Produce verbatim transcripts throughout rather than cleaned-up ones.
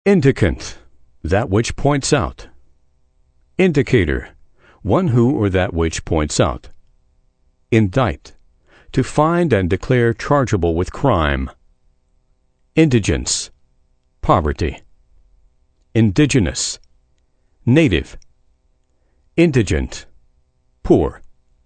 Indicant, that which points out. Indicator, one who or that which points out. Indict, to find and declare chargeable with crime. Indigence, poverty. Indigenous, native. Indigent, poor.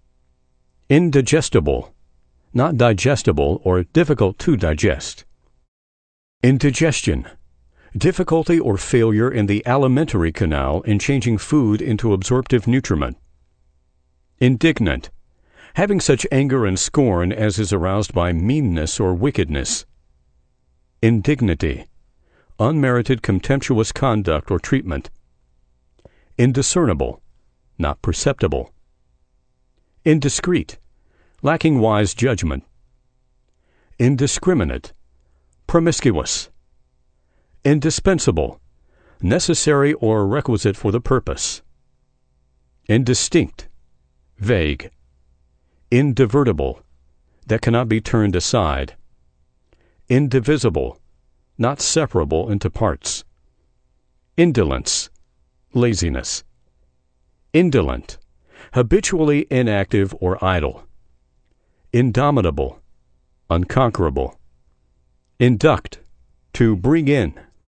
Indigestible, not digestible or difficult to digest. Indigestion, difficulty or failure in the alimentary canal in changing food into absorptive nutriment. Indignant, having such anger and scorn as is aroused by meanness or wickedness. Indignity, unmerited contemptuous conduct or treatment. Indiscernible, not perceptible. Indiscreet, lacking wise judgment. Indiscriminate, promiscuous. Indispensable, necessary or requisite for the purpose. Indistinct, vague. Indivertible, that cannot be turned aside. Indivisible, not separable into parts. Indolence, laziness. Indolent, habitually inactive or idle. Indomitable, unconquerable. Induct, to bring in.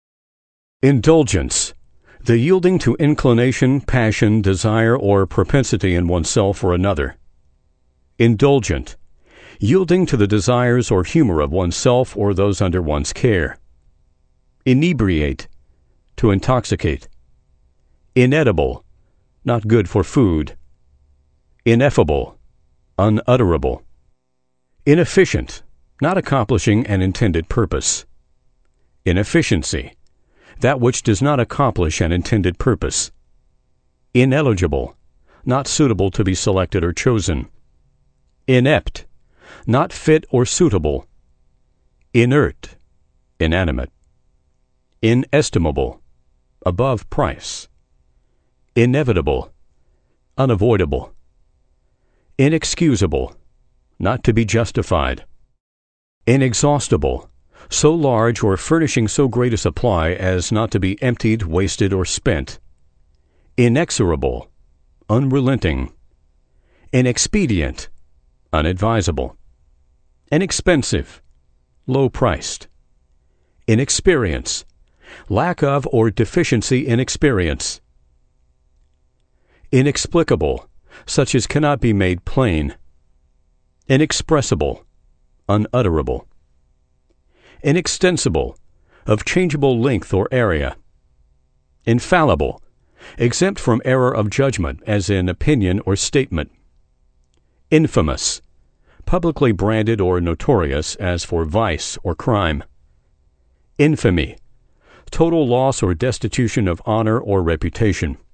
Indulgence, the yielding to inclination, passion, desire, or propensity in oneself or another. Indulgent, yielding to the desires or humor of oneself or those under one's care. Inebriate, to intoxicate. Inedible, not good for food. Ineffable, unutterable. Inefficient, not accomplishing an intended purpose. Inefficiency, that which does not accomplish an intended purpose. Ineligible, not suitable to be selected or chosen. Inept, not fit or suitable. Inert, inanimate. Inestimable, above price. Inevitable, unavoidable. Inexcusable, not to be justified. Inexhaustible, so large or furnishing so great a supply as not to be emptied, wasted, or spent. Inexorable, unrelenting. Inexpedient, unadvisable. Inexpensive, low-priced. Inexperience, lack of or deficiency in experience. Inexplicable, such as cannot be made plain. Inexpressible, unutterable. Inextensible, of changeable length or area. Infallible, exempt from error of judgment, as in opinion or statement. Infamous, publicly branded or notorious, as for vice or crime. Infamy, total loss or destitution of honor or reputation.